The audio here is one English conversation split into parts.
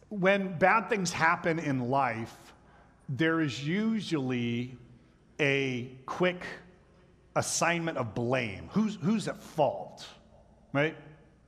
When bad things happen in life, there is usually a quick assignment of blame. Who's at fault, right?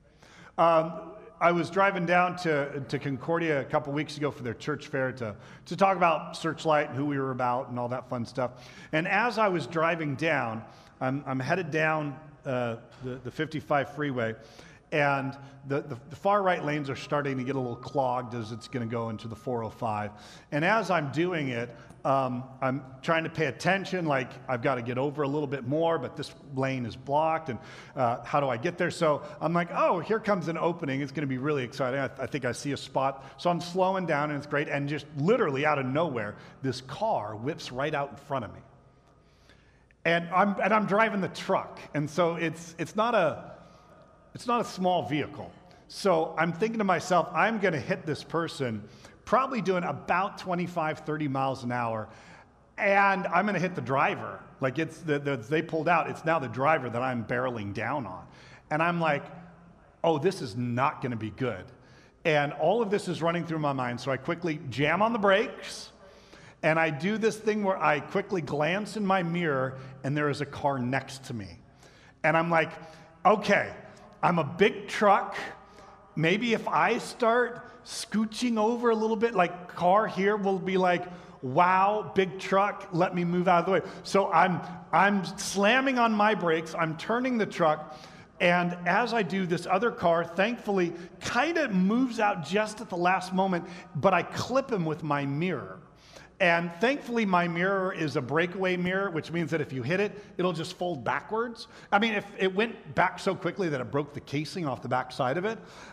I was driving down to Concordia a couple weeks ago for their church fair to talk about Searchlight and who we were about and all that fun stuff. And as I was driving down, I'm headed down the 55 freeway, and the far right lanes are starting to get a little clogged as it's going to go into the 405. And as I'm doing it, I'm trying to pay attention, like I've got to get over a little bit more, but this lane is blocked, and how do I get there? So I'm like, oh, here comes an opening. It's going to be really exciting. I think I see a spot. So I'm slowing down, and it's great. And just literally out of nowhere, this car whips right out in front of me. And I'm driving the truck, and so it's not a small vehicle. So I'm thinking to myself, I'm going to hit this person probably doing about 25, 30 miles an hour, and I'm going to hit the driver. Like they pulled out. It's now the driver that I'm barreling down on. And I'm like, oh, this is not going to be good. And all of this is running through my mind, so I quickly jam on the brakes, and I do this thing where I quickly glance in my mirror, and there is a car next to me. And I'm like, okay, I'm a big truck. Maybe if I start scooching over a little bit, like car here will be like, wow, big truck, let me move out of the way. So I'm slamming on my brakes, I'm turning the truck, and as I do, this other car, thankfully, kind of moves out just at the last moment, but I clip him with my mirror. And thankfully, my mirror is a breakaway mirror, which means that if you hit it, it'll just fold backwards. I mean, if it went back so quickly that it broke the casing off the back side of it.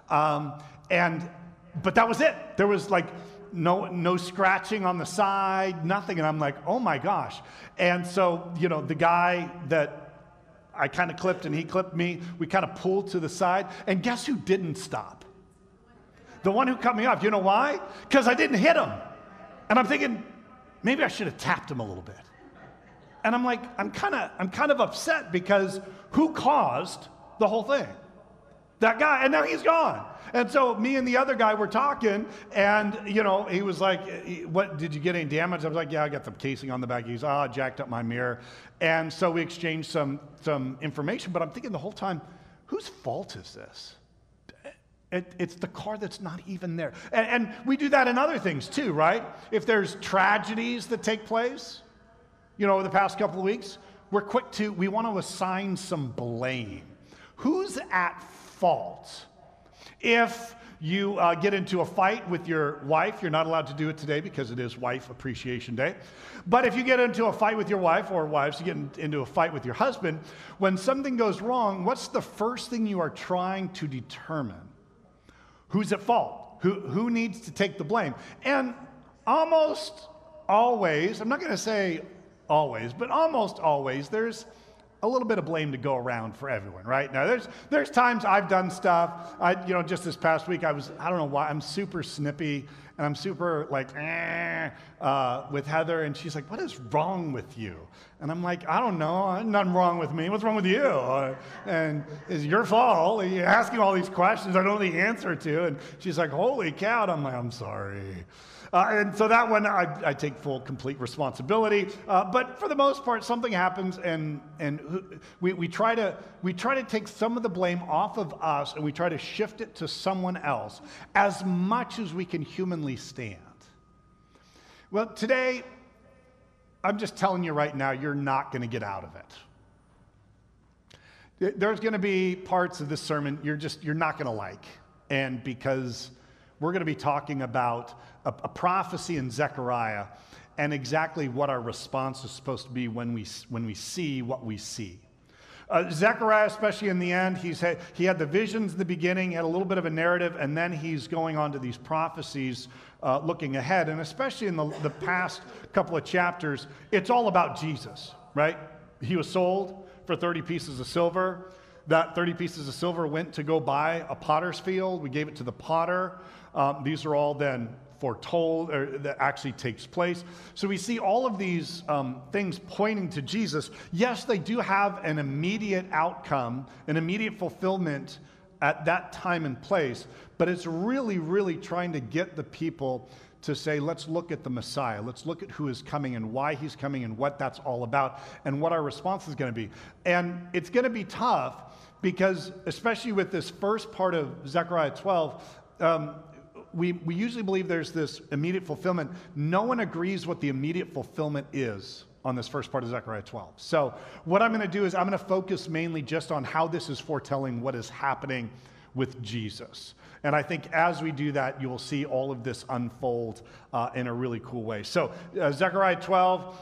But that was it. There was like no scratching on the side, nothing. And I'm like, oh my gosh. And so, the guy that I kind of clipped and he clipped me, we kind of pulled to the side. And guess who didn't stop? The one who cut me off. You know why? Because I didn't hit him. And I'm thinking, maybe I should have tapped him a little bit. And I'm like, I'm kind of upset because who caused the whole thing? That guy, and now he's gone. And so me and the other guy were talking, and he was like, "What, did you get any damage?" I was like, "Yeah, I got the casing on the back." He's, "I jacked up my mirror." And so we exchanged some information, but I'm thinking the whole time, whose fault is this? It's the car that's not even there. And we do that in other things too, right? If there's tragedies that take place, over the past couple of weeks, we want to assign some blame. Who's at fault? If you get into a fight with your wife, you're not allowed to do it today because it is Wife Appreciation Day. But if you get into a fight with your wife, or wives, you get into a fight with your husband, when something goes wrong, what's the first thing you are trying to determine? Who's at fault? Who needs to take the blame? And almost always, I'm not going to say always, but almost always, there's a little bit of blame to go around for everyone, right? Now, there's times I've done stuff. Just this past week, I don't know why, I'm super snippy, and I'm super like, with Heather, and she's like, "What is wrong with you?" And I'm like, "I don't know, nothing wrong with me. What's wrong with you? And it's your fault. You're asking all these questions I don't know the answer to." And she's like, "Holy cow." And I'm like, "I'm sorry." And so that one, I take full, complete responsibility. But for the most part, something happens, and we try to take some of the blame off of us, and we try to shift it to someone else as much as we can humanly stand. Well, today, I'm just telling you right now, you're not going to get out of it. There's going to be parts of this sermon you're not going to like, and because we're going to be talking about a prophecy in Zechariah and exactly what our response is supposed to be when we see what we see. Zechariah, especially in the end, he had the visions in the beginning, had a little bit of a narrative, and then he's going on to these prophecies looking ahead. And especially in the past couple of chapters, it's all about Jesus, right? He was sold for 30 pieces of silver. That 30 pieces of silver went to go buy a potter's field. We gave it to the potter. These are all then foretold, or that actually takes place. So we see all of these things pointing to Jesus. Yes, they do have an immediate outcome, an immediate fulfillment at that time and place, but it's really, really trying to get the people to say, let's look at the Messiah. Let's look at who is coming and why he's coming and what that's all about and what our response is going to be. And it's going to be tough because, especially with this first part of Zechariah 12, we usually believe there's this immediate fulfillment. No one agrees what the immediate fulfillment is on this first part of Zechariah 12. So what I'm going to do is I'm going to focus mainly just on how this is foretelling what is happening with Jesus. And I think as we do that, you will see all of this unfold in a really cool way. So Zechariah 12,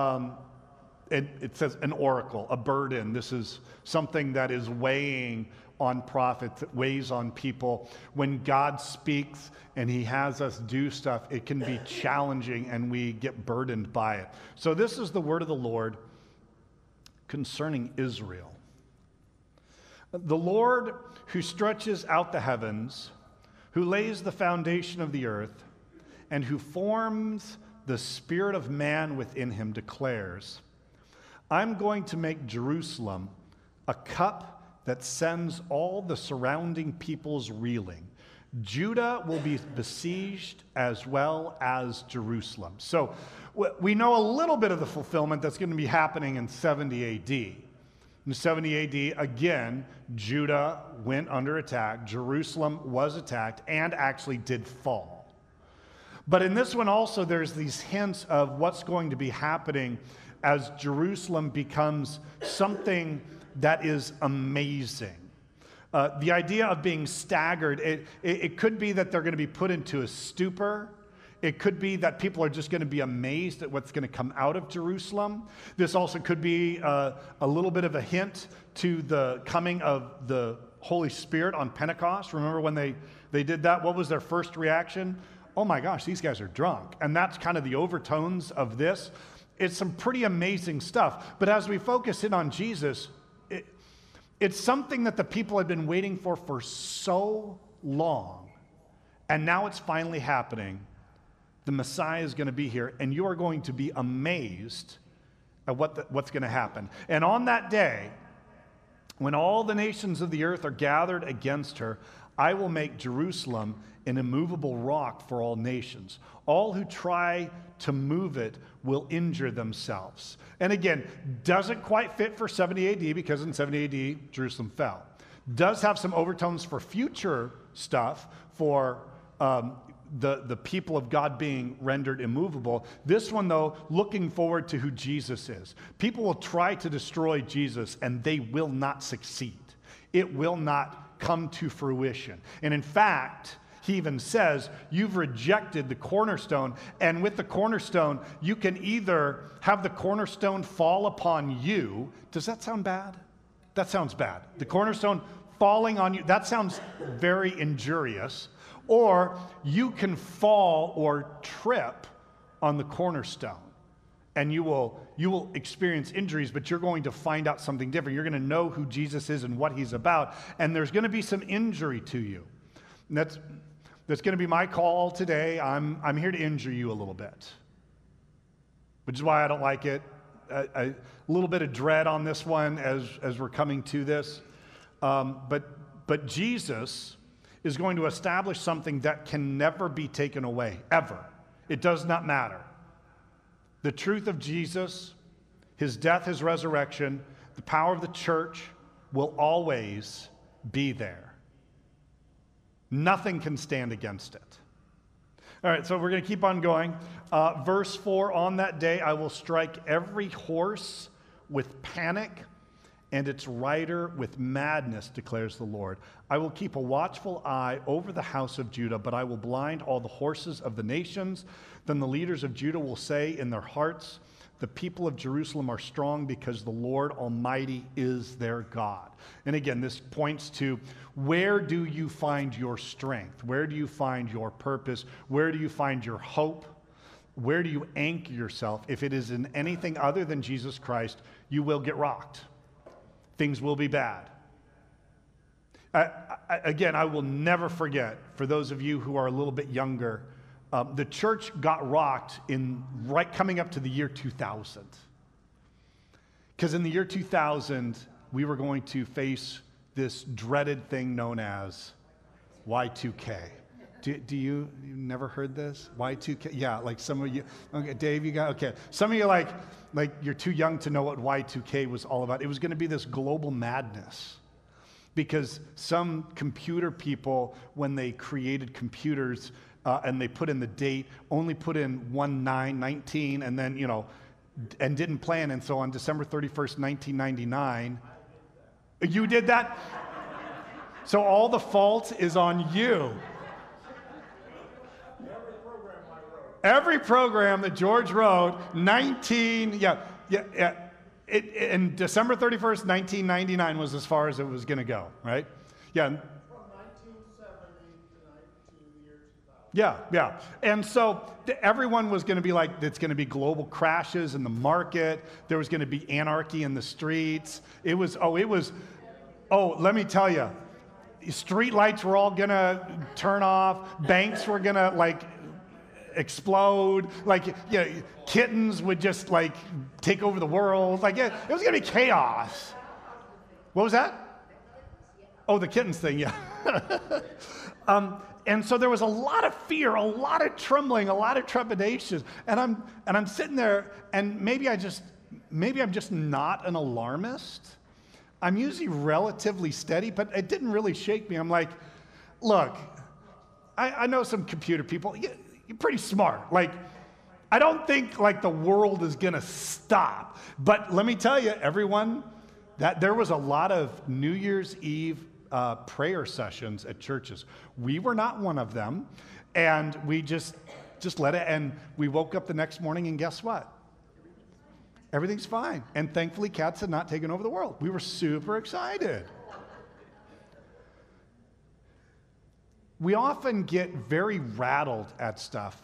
it says an oracle, a burden. This is something that is weighing on prophets, it weighs on people. When God speaks and he has us do stuff, it can be challenging and we get burdened by it. So this is the word of the Lord concerning Israel. The Lord who stretches out the heavens, who lays the foundation of the earth, and who forms the spirit of man within him declares, I'm going to make Jerusalem a cup that sends all the surrounding peoples reeling. Judah will be besieged as well as Jerusalem. So we know a little bit of the fulfillment that's going to be happening in 70 AD. In 70 AD, again, Judah went under attack. Jerusalem was attacked and actually did fall. But in this one also, there's these hints of what's going to be happening as Jerusalem becomes something that is amazing. The idea of being staggered, it could be that they're going to be put into a stupor. It could be that people are just going to be amazed at what's going to come out of Jerusalem. This also could be a little bit of a hint to the coming of the Holy Spirit on Pentecost. Remember when they did that? What was their first reaction? Oh my gosh, these guys are drunk. And that's kind of the overtones of this. It's some pretty amazing stuff. But as we focus in on Jesus, it's something that the people had been waiting for so long. And now it's finally happening. The Messiah is going to be here, and you are going to be amazed at what's going to happen. And on that day, when all the nations of the earth are gathered against her, I will make Jerusalem an immovable rock for all nations. All who try to move it will injure themselves. And again, doesn't quite fit for 70 AD because in 70 AD, Jerusalem fell. Does have some overtones for future stuff, for the people of God being rendered immovable. This one, though, looking forward to who Jesus is. People will try to destroy Jesus, and they will not succeed. It will not come to fruition. And in fact, he even says, you've rejected the cornerstone, and with the cornerstone, you can either have the cornerstone fall upon you. Does that sound bad? That sounds bad. The cornerstone falling on you, that sounds very injurious. Or you can fall or trip on the cornerstone, and you will experience injuries, but you're going to find out something different. You're going to know who Jesus is and what he's about, and there's going to be some injury to you. And that's going to be my call today. I'm here to injure you a little bit, which is why I don't like it. A little bit of dread on this one as we're coming to this. But Jesus is going to establish something that can never be taken away, ever. It does not matter. The truth of Jesus, his death, his resurrection, the power of the church will always be there. Nothing can stand against it. All right, so we're going to keep on going. Verse 4, on that day I will strike every horse with panic and its rider with madness, declares the Lord. I will keep a watchful eye over the house of Judah, but I will blind all the horses of the nations. Then the leaders of Judah will say in their hearts, the people of Jerusalem are strong because the Lord Almighty is their God. And again, this points to, where do you find your strength? Where do you find your purpose? Where do you find your hope? Where do you anchor yourself? If it is in anything other than Jesus Christ, you will get rocked. Things will be bad. Again, I will never forget, for those of you who are a little bit younger, the church got rocked right coming up to the year 2000. Because in the year 2000, we were going to face this dreaded thing known as Y2K. You never heard this? Y2K? Yeah, like some of you. Okay, Dave, you got, okay. Some of you like you're too young to know what Y2K was all about. It was going to be this global madness because some computer people, when they created computers and they put in the date, only put in 1919 and then, and didn't plan. And so on December 31st, 1999, you did that? So all the fault is on you. Every program that George wrote, and December 31st, 1999 was as far as it was going to go, right? Yeah. From 1970 to the year 2000. Yeah. And so everyone was going to be like, it's going to be global crashes in the market. There was going to be anarchy in the streets. Let me tell you, street lights were all going to turn off. Banks were going to explode, kittens would just take over the world. It was gonna be chaos. What was that? Oh, the kittens thing, yeah. And so there was a lot of fear, a lot of trembling, a lot of trepidation. And I'm sitting there, and maybe I'm just not an alarmist. I'm usually relatively steady, but it didn't really shake me. I'm like, look, I know some computer people. You're pretty smart. I don't think the world is going to stop. But let me tell you, everyone, that there was a lot of New Year's Eve prayer sessions at churches. We were not one of them. And we just let it. And we woke up the next morning and guess what? Everything's fine. And thankfully, cats had not taken over the world. We were super excited. We often get very rattled at stuff.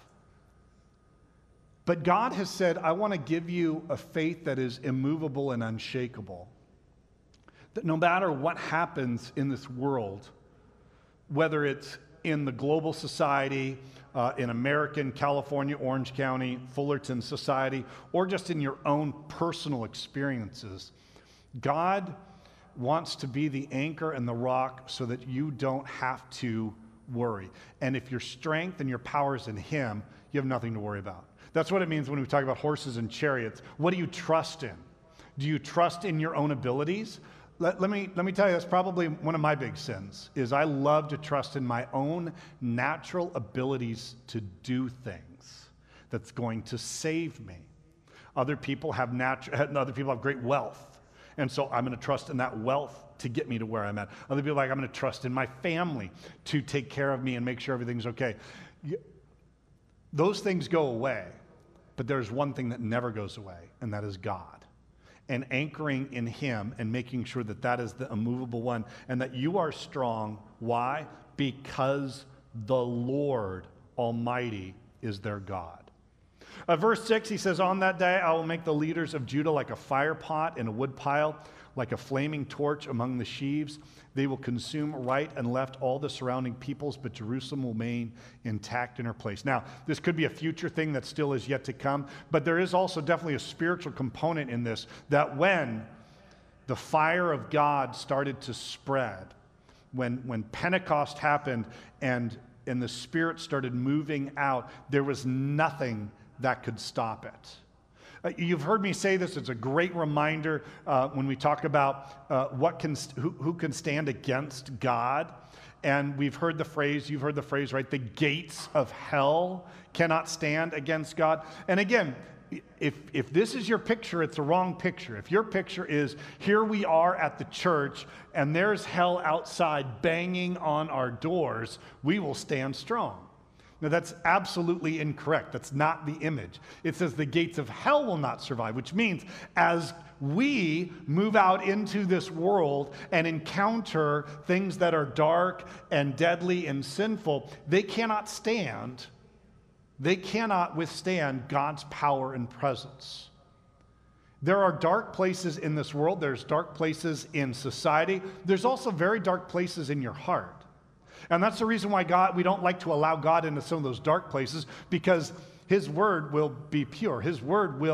But God has said, I want to give you a faith that is immovable and unshakable. That no matter what happens in this world, whether it's in the global society, in American, California, Orange County, Fullerton society, or just in your own personal experiences, God wants to be the anchor and the rock so that you don't have to worry. And if your strength and your power is in Him, you have nothing to worry about. That's what it means when we talk about horses and chariots. What do you trust in? Do you trust in your own abilities? Let me tell you, that's probably one of my big sins, is I love to trust in my own natural abilities to do things that's going to save me. Other people have great wealth. And so I'm going to trust in that wealth to get me to where I'm at. Other people I'm going to trust in my family to take care of me and make sure everything's okay. Those things go away, but there's one thing that never goes away, and that is God. And anchoring in Him and making sure that that is the immovable one and that you are strong. Why? Because the Lord Almighty is their God. Verse 6, he says, on that day I will make the leaders of Judah like a fire pot in a wood pile, like a flaming torch among the sheaves. They will consume right and left all the surrounding peoples, but Jerusalem will remain intact in her place. Now, this could be a future thing that still is yet to come, but there is also definitely a spiritual component in this, that when the fire of God started to spread, when Pentecost happened and the Spirit started moving out, there was nothing that could stop it. You've heard me say this. It's a great reminder when we talk about who can stand against God. And you've heard the phrase, right? The gates of hell cannot stand against God. And again, if this is your picture, it's the wrong picture. If your picture is, here we are at the church, and there's hell outside banging on our doors, we will stand strong. Now, that's absolutely incorrect. That's not the image. It says the gates of hell will not survive, which means as we move out into this world and encounter things that are dark and deadly and sinful, they cannot stand. They cannot withstand God's power and presence. There are dark places in this world. There's dark places in society. There's also very dark places in your heart. And that's the reason why we don't like to allow God into some of those dark places, because His word will be pure. His word will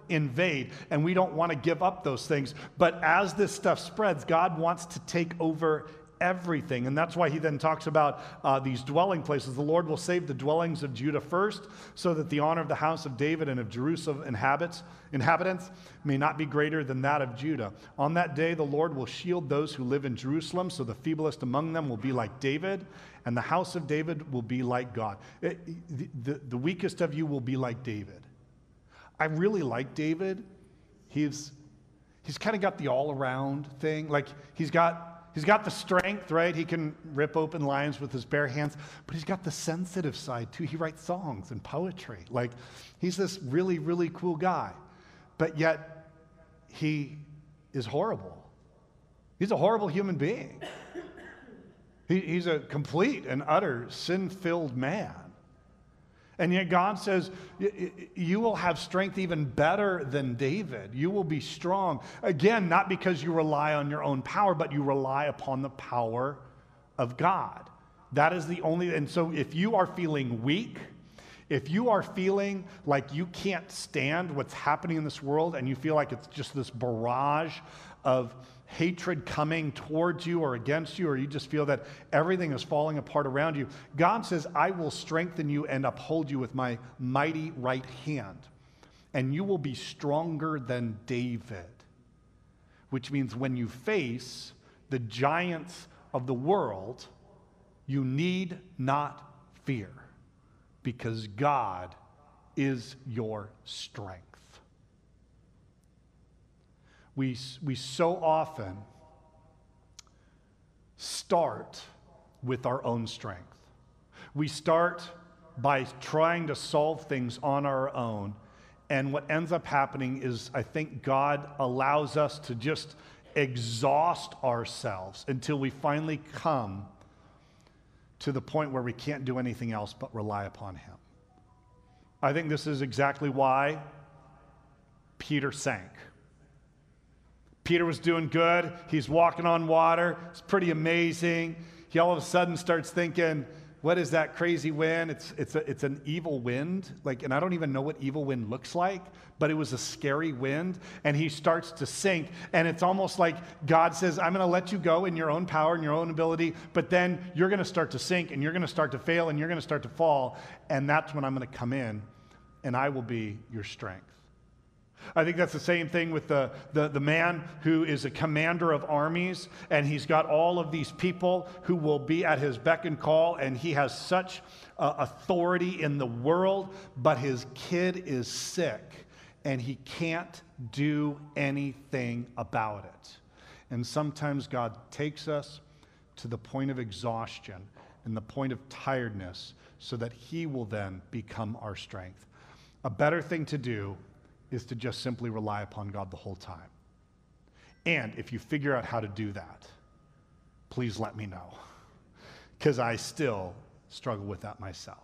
invade, and we don't want to give up those things. But as this stuff spreads, God wants to take over everything. And that's why he then talks about these dwelling places. The Lord will save the dwellings of Judah first, so that the honor of the house of David and of Jerusalem inhabitants may not be greater than that of Judah. On that day, the Lord will shield those who live in Jerusalem, so the feeblest among them will be like David, and the house of David will be like God. The weakest of you will be like David. I really like David. He's kind of got the all-around thing. Like, he's got the strength, right? He can rip open lions with his bare hands, but he's got the sensitive side too. He writes songs and poetry. Like, he's this really, really cool guy, but yet he is horrible. He's a horrible human being. He's a complete and utter sin-filled man. And yet God says, you will have strength even better than David. You will be strong. Again, not because you rely on your own power, but you rely upon the power of God. That is the only, and so if you are feeling weak, if you are feeling like you can't stand what's happening in this world, and you feel like it's just this barrage of hatred coming towards you or against you, or you just feel that everything is falling apart around you, God says, I will strengthen you and uphold you with my mighty right hand, and you will be stronger than David. Which means when you face the giants of the world, you need not fear, because God is your strength. We so often start with our own strength. We start by trying to solve things on our own. And what ends up happening is, I think God allows us to just exhaust ourselves until we finally come to the point where we can't do anything else but rely upon him. I think this is exactly why Peter sank. Peter was doing good. He's walking on water. It's pretty amazing. He all of a sudden starts thinking, what is that crazy wind? It's an evil wind. And I don't even know what evil wind looks like, but it was a scary wind. And he starts to sink. And it's almost like God says, I'm going to let you go in your own power and your own ability, but then you're going to start to sink, and you're going to start to fail, and you're going to start to fall. And that's when I'm going to come in, and I will be your strength. I think that's the same thing with the man who is a commander of armies, and he's got all of these people who will be at his beck and call, and he has such authority in the world, but his kid is sick, and he can't do anything about it. And sometimes God takes us to the point of exhaustion and the point of tiredness so that he will then become our strength. A better thing to do is to just simply rely upon God the whole time. And if you figure out how to do that, please let me know, because I still struggle with that myself.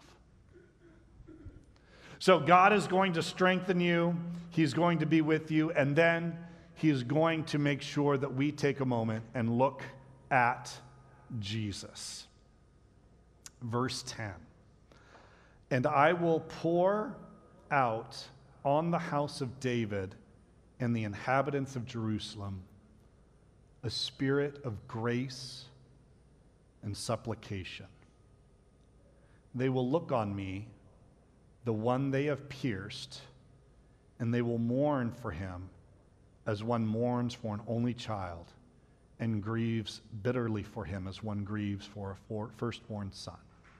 So God is going to strengthen you. He's going to be with you. And then he is going to make sure that we take a moment and look at Jesus. Verse 10. And I will pour out on the house of David and the inhabitants of Jerusalem a spirit of grace and supplication. They will look on me, the one they have pierced, and they will mourn for him as one mourns for an only child, and grieves bitterly for him as one grieves for a firstborn son.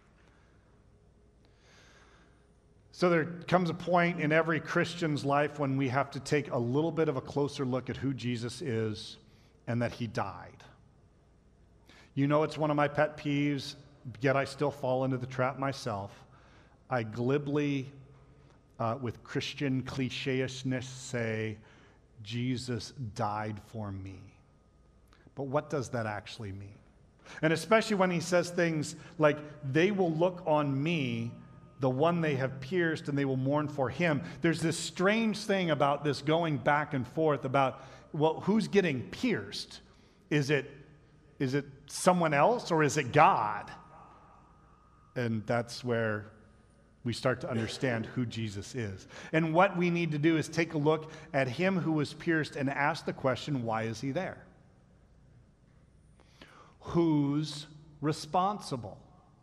So there comes a point in every Christian's life when we have to take a little bit of a closer look at who Jesus is and that he died. You know, it's one of my pet peeves, yet I still fall into the trap myself. I glibly, with Christian cliché-ishness, say, Jesus died for me. But what does that actually mean? And especially when he says things like, they will look on me, the one they have pierced, and they will mourn for him. There's this strange thing about this going back and forth about, well, who's getting pierced? Is it someone else, or is it God? And that's where we start to understand who Jesus is. And what we need to do is take a look at him who was pierced and ask the question, why is he there? Who's responsible?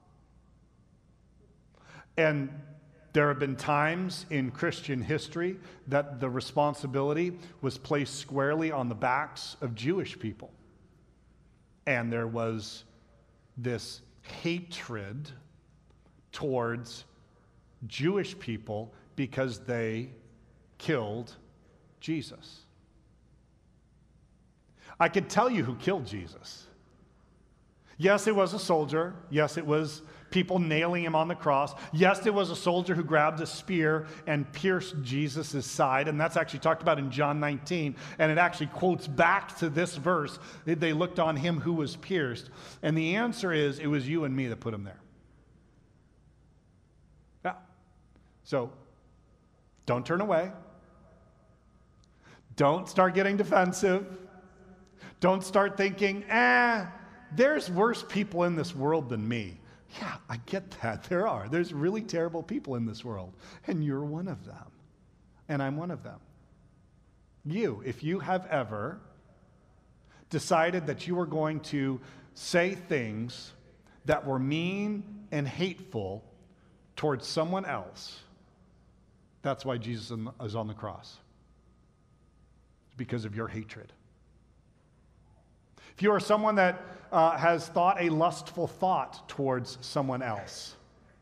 And there have been times in Christian history that the responsibility was placed squarely on the backs of Jewish people. And there was this hatred towards Jewish people because they killed Jesus. I could tell you who killed Jesus. Yes, it was a soldier. Yes, it was people nailing him on the cross. Yes, it was a soldier who grabbed a spear and pierced Jesus' side. And that's actually talked about in John 19. And it actually quotes back to this verse. They looked on him who was pierced. And the answer is, it was you and me that put him there. Yeah. So, don't turn away. Don't start getting defensive. Don't start thinking, there's worse people in this world than me. Yeah, I get that. There are. There's really terrible people in this world. And you're one of them. And I'm one of them. You, if you have ever decided that you were going to say things that were mean and hateful towards someone else, that's why Jesus is on the cross. It's because of your hatred. If you are someone that has thought a lustful thought towards someone else,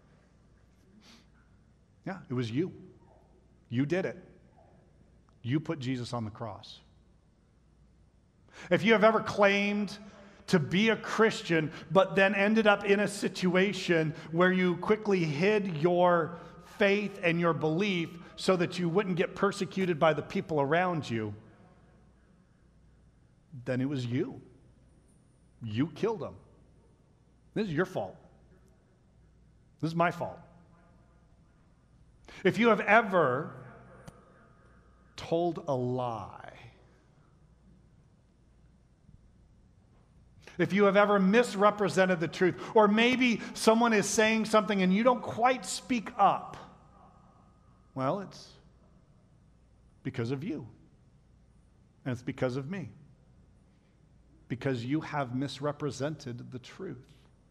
yeah, it was you. You did it. You put Jesus on the cross. If you have ever claimed to be a Christian, but then ended up in a situation where you quickly hid your faith and your belief so that you wouldn't get persecuted by the people around you, then it was you. You killed him. This is your fault. This is my fault. If you have ever told a lie, if you have ever misrepresented the truth, or maybe someone is saying something and you don't quite speak up, well, it's because of you. And it's because of me. Because you have misrepresented the truth.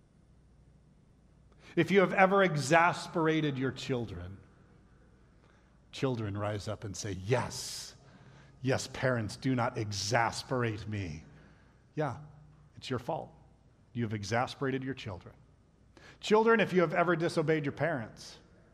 If you have ever exasperated your children, children rise up and say, yes, parents, do not exasperate me. Yeah, it's your fault. You have exasperated your children. Children, if you have ever disobeyed your parents.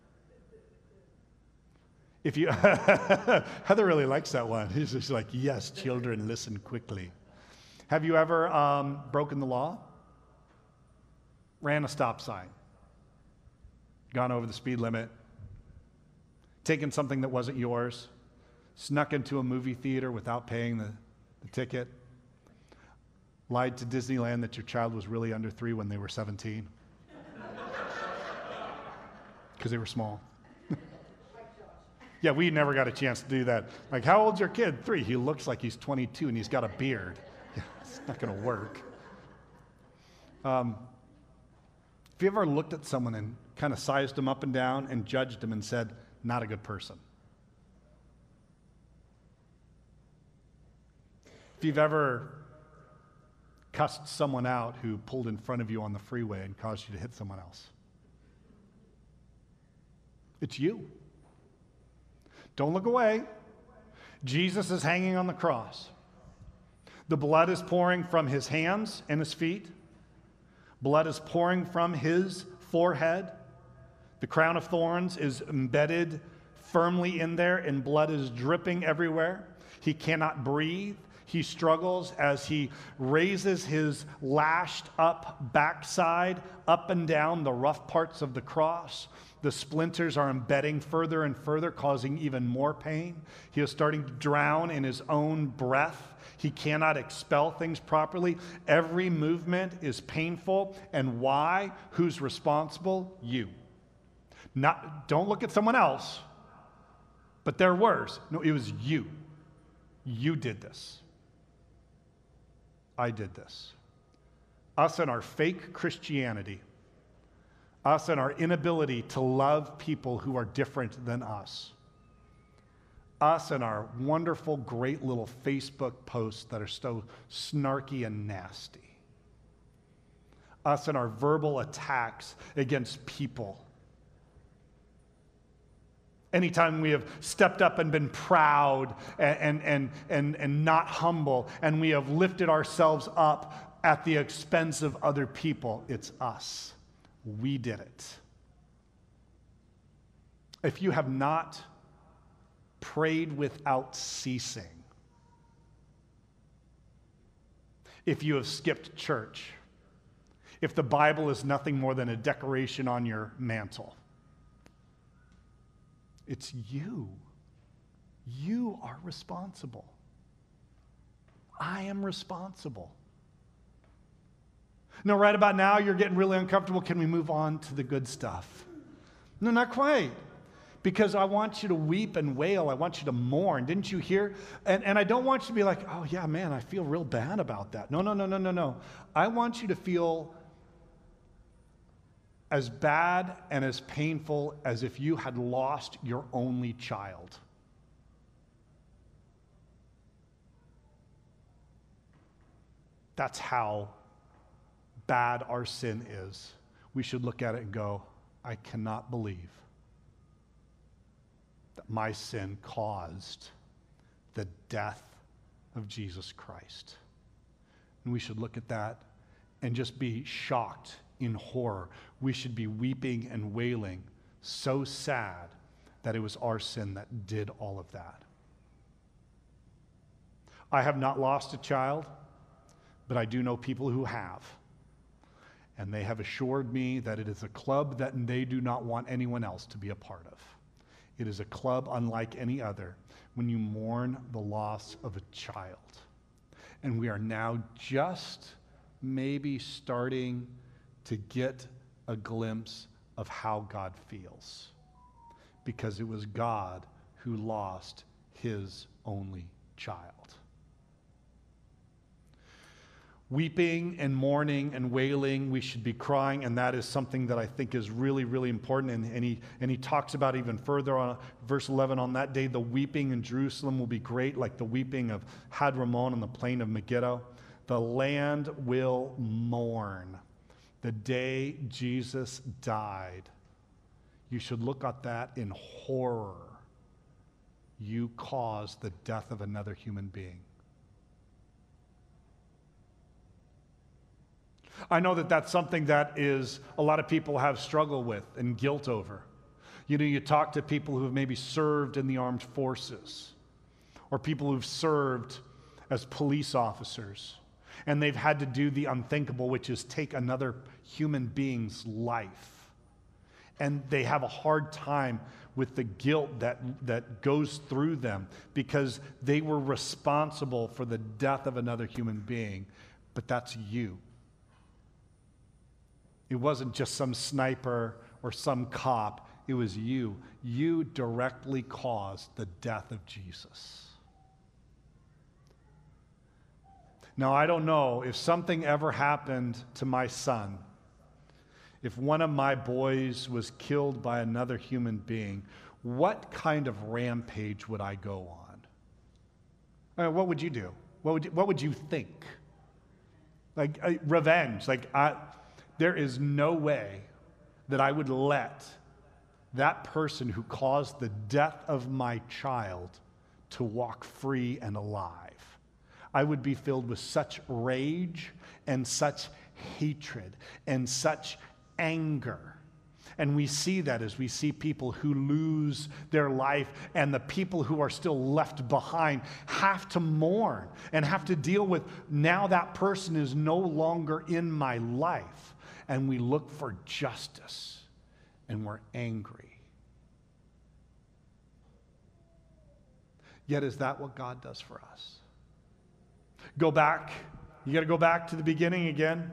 If you, Heather really likes that one. He's just like, yes, children, listen quickly. Have you ever broken the law? Ran a stop sign? Gone over the speed limit? Taken something that wasn't yours? Snuck into a movie theater without paying the ticket? Lied to Disneyland that your child was really under 3 when they were 17? Because they were small. Yeah, we never got a chance to do that. Like, how old's your kid? 3. He looks like he's 22 and he's got a beard. Yeah, it's not going to work. Have you ever looked at someone and kind of sized them up and down and judged them and said, not a good person? If you've ever cussed someone out who pulled in front of you on the freeway and caused you to hit someone else, it's you. Don't look away. Jesus is hanging on the cross. The blood is pouring from his hands and his feet. Blood is pouring from his forehead. The crown of thorns is embedded firmly in there, and blood is dripping everywhere. He cannot breathe. He struggles as he raises his lashed up backside up and down the rough parts of the cross. The splinters are embedding further and further, causing even more pain. He is starting to drown in his own breath. He cannot expel things properly. Every movement is painful. And why? Who's responsible? You. Don't look at someone else, but they're worse. No, it was you. You did this. I did this. Us and our fake Christianity. Us and our inability to love people who are different than us. Us and our wonderful, great little Facebook posts that are so snarky and nasty. Us and our verbal attacks against people. Anytime we have stepped up and been proud and not humble, and we have lifted ourselves up at the expense of other people, it's us. We did it. If you have not prayed without ceasing, if you have skipped church, if the Bible is nothing more than a decoration on your mantle, it's you. You are responsible. I am responsible. No, right about now, you're getting really uncomfortable. Can we move on to the good stuff? No, not quite. Because I want you to weep and wail. I want you to mourn. Didn't you hear? And I don't want you to be like, oh, yeah, man, I feel real bad about that. No. I want you to feel as bad and as painful as if you had lost your only child. That's how bad our sin is. We should look at it and go, I cannot believe that my sin caused the death of Jesus Christ. And we should look at that and just be shocked in horror. We should be weeping and wailing, so sad that it was our sin that did all of that. I have not lost a child, but I do know people who have. And they have assured me that it is a club that they do not want anyone else to be a part of. It is a club unlike any other when you mourn the loss of a child. And we are now just maybe starting to get a glimpse of how God feels. Because it was God who lost his only child. Weeping and mourning and wailing, we should be crying, and that is something that I think is really, really important. And he talks about even further on verse 11, on that day the weeping in Jerusalem will be great, like the weeping of Hadramon on the plain of Megiddo. The land will mourn the day Jesus died. You should look at that in horror. You caused the death of another human being. I know that that's something that is a lot of people have struggled with and guilt over. You know, you talk to people who have maybe served in the armed forces or people who've served as police officers, and they've had to do the unthinkable, which is take another human being's life. And they have a hard time with the guilt that goes through them because they were responsible for the death of another human being, but that's you. It wasn't just some sniper or some cop. It was you. You directly caused the death of Jesus. Now, I don't know if something ever happened to my son, if one of my boys was killed by another human being, what kind of rampage would I go on? What would you do? What would you think? Like revenge. There is no way that I would let that person who caused the death of my child to walk free and alive. I would be filled with such rage and such hatred and such anger. And we see that as we see people who lose their life, and the people who are still left behind have to mourn and have to deal with, now that person is no longer in my life. And we look for justice, and we're angry. Yet is that what God does for us? Go back. You got to go back to the beginning again.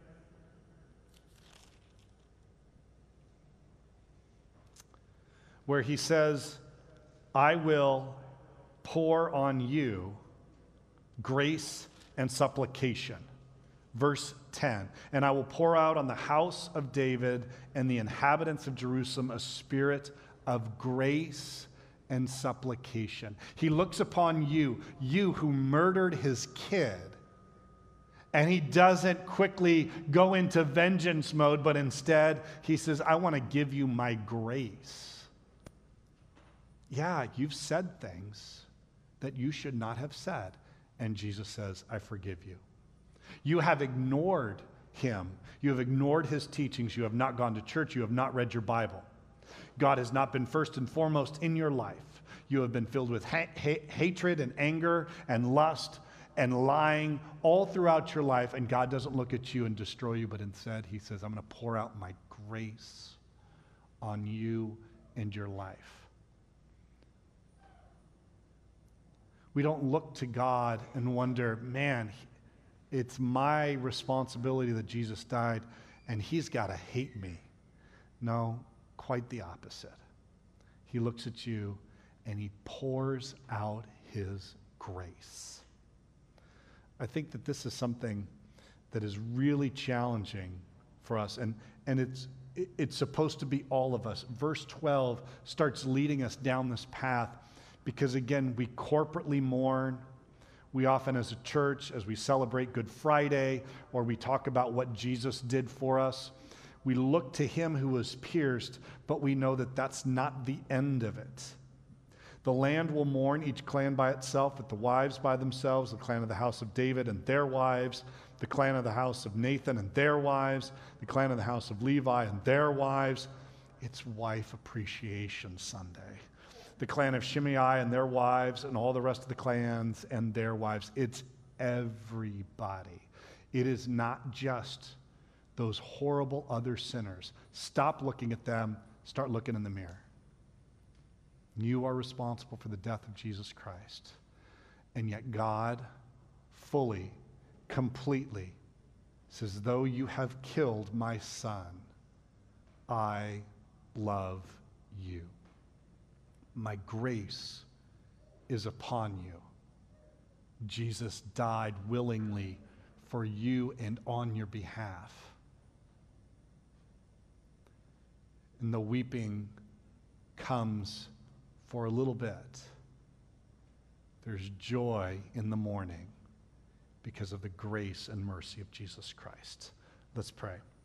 Where he says, I will pour on you grace and supplication. Verse 10, and I will pour out on the house of David and the inhabitants of Jerusalem a spirit of grace and supplication. He looks upon you who murdered his kid, and he doesn't quickly go into vengeance mode, but instead he says, I want to give you my grace. Yeah, you've said things that you should not have said, and Jesus says, I forgive you. You have ignored him. You have ignored his teachings. You have not gone to church. You have not read your Bible. God has not been first and foremost in your life. You have been filled with hatred and anger and lust and lying all throughout your life, and God doesn't look at you and destroy you, but instead he says, I'm going to pour out my grace on you and your life. We don't look to God and wonder, man, it's my responsibility that Jesus died, and he's got to hate me. No, quite the opposite. He looks at you, and he pours out his grace. I think that this is something that is really challenging for us, and it's supposed to be all of us. Verse 12 starts leading us down this path because, again, we corporately mourn. We often, as a church, as we celebrate Good Friday, or we talk about what Jesus did for us, we look to him who was pierced, but we know that that's not the end of it. The land will mourn, each clan by itself, but the wives by themselves, the clan of the house of David and their wives, the clan of the house of Nathan and their wives, the clan of the house of Levi and their wives. It's Wife Appreciation Sunday. The clan of Shimei and their wives, and all the rest of the clans and their wives. It's everybody. It is not just those horrible other sinners. Stop looking at them. Start looking in the mirror. You are responsible for the death of Jesus Christ. And yet God fully, completely says, though you have killed my son, I love you. My grace is upon you. Jesus died willingly for you and on your behalf. And the weeping comes for a little bit. There's joy in the morning because of the grace and mercy of Jesus Christ. Let's pray.